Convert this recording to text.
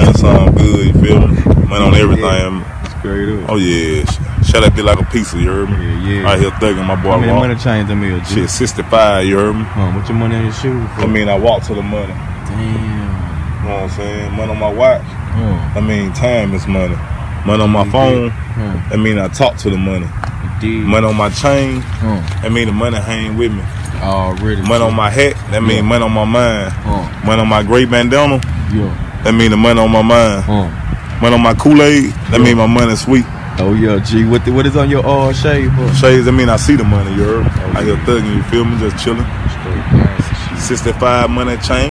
money sound good, you feel me? Money on everything. Yeah. Straight up. Oh yeah. Shut that bit like a pizza, you heard me? Yeah. Right here thugging my boy. How many money chains in here, G? Shit, 65, you heard me? What your money on your shoes for? I mean, I walk to the money. Damn. You know what I'm saying? Money on my watch. I mean, time is money. Money on my phone. I mean, I talk to the money. Money on my chain. I mean, the money hang with me. Already. Money on my hat. That mean money on my mind. Money on my gray bandana. That mean the money on my mind. Money on my Kool-Aid. That mean my money sweet. Oh yeah, G. What is on your shade for? Shades, I mean I see the money, you heard? I hear thugging, you feel me? Just chilling. 65 money chain.